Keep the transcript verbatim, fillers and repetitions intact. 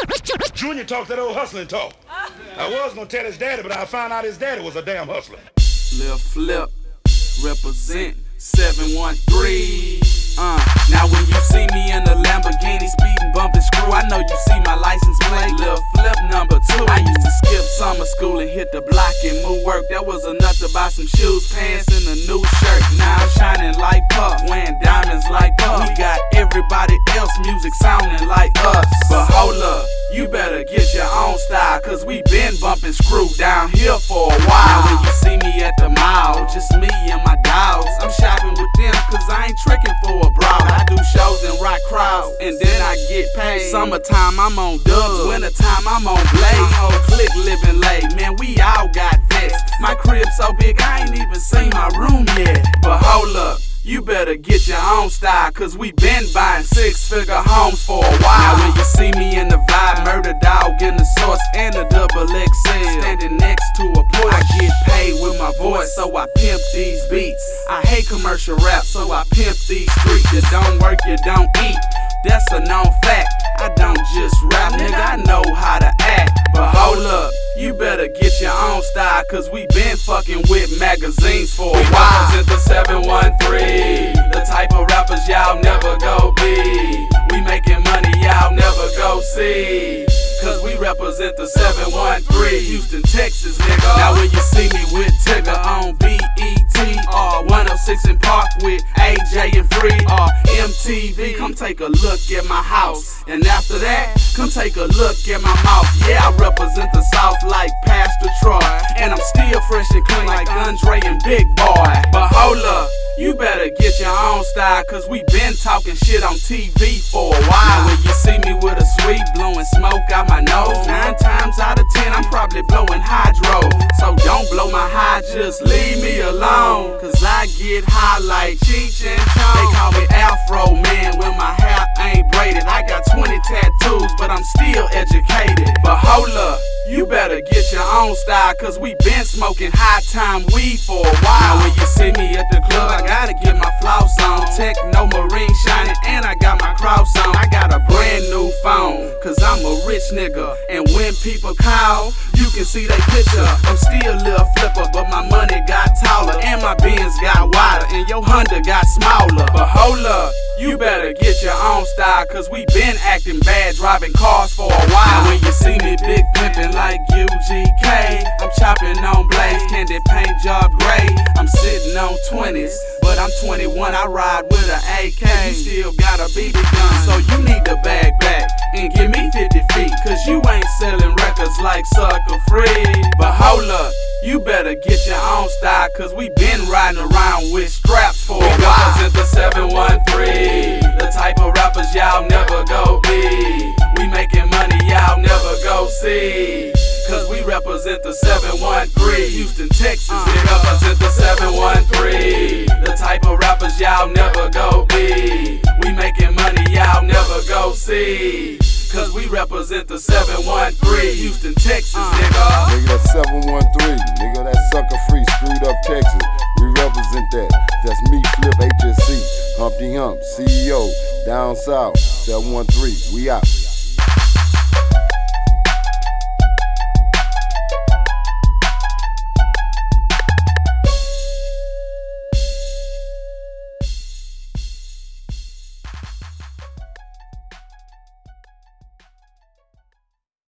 Junior talked that old hustling talk. I was gonna tell his daddy, but I found out his daddy was a damn hustler. Lil Flip, represent seven one three. Uh, now when you see me in the Lamborghini speeding, bumping screw, I know you see my license plate. Lil Flip number two. I used to skip summer school and hit the block and move work. That was enough to buy some shoes, pants, and a new shirt. Now I'm shining like Puff, wearing diamonds like Puff. We got everybody else music sounding like us. But hold up, you better get your own style, cause we been bumping screw down here for a while. Now when you see me at the mall, just me and my dogs, I'm shopping with them cause I ain't tricking for a bra. I do shows and rock crowds, and then I get paid. Summertime I'm on dubs, wintertime I'm on blaze. My whole clique living late, man, we all got vexed. My crib so big I ain't even seen my room yet. But hold up, you better get your own style, cause we been buying six-figure homes for a while. Now when you see me in the vibe, murder dog in the source and a double X L, standing next to a Porsche. I get paid with my voice, so I pimp these beats. I hate commercial rap, so I pimp these streets. You don't work, you don't eat, that's a known fact. I don't just rap, nigga, I know how to act. But hold up, you better get your own style, cause we been fucking with magazines for a while. We represent the seven one three, the type of rappers y'all never go be. We making money y'all never go see, cause we represent the seven one three, Houston, Texas, nigga. Now when you see me with Tigger on B E T, or one oh six in Park with A J and Free, or M T V, come take a look at my house. And after that, come take a look at my mouth. Yeah, I represent the South like Pastor Troy, and I'm still fresh and clean like Andre and Big Boy. But hold up, you better get your own style, cause we been talking shit on T V for a while. Now when you see me with a sweet blowing smoke out my nose, nine times out of ten I'm probably blowing hydro. So don't blow my high, just leave me alone, cause I get high like Cheech and Chong. They call me Afro Man when my hair ain't braided. I got twenty tattoos, but I'm still educated. But hold up, you better get your own style, cause we been smoking high time weed for a while. Now when you see me at the club, I gotta get my floss on. Techno marine shining, and I got my cross on. I got a brand new phone, cause I'm a rich nigga. And when people call, you can see they picture. I'm still Lil Flipper, but my money got taller, and my Benz got wider, and your Honda got smaller. But hold up, you better get your own style, cause we been acting bad driving cars for a while. Now when you see me big pimpin' like U G K, I'm chopping on blades, candy paint job gray. I'm sitting on twenties, but I'm twenty-one, I ride with an A K. You still got a B B gun, so you need to bag back and give me fifty feet, cause you ain't selling records like Sucker Free. But hold up, you better get your own style, cause we been riding around with straps for a while. We represent the seven one three, the type of rappers y'all never go be. We making money y'all never go see, cause we represent the seven one three, Houston, Texas. We represent the seven one three, the type of rappers y'all never go be. We making money y'all never go see, cause we represent the seven one three, Houston, Texas, nigga. Nigga, that's seven one three, nigga, that Sucker Free, screwed up Texas. We represent that. That's me, Flip, H S C, Humpty Hump, C E O, down south, seven one three, we out.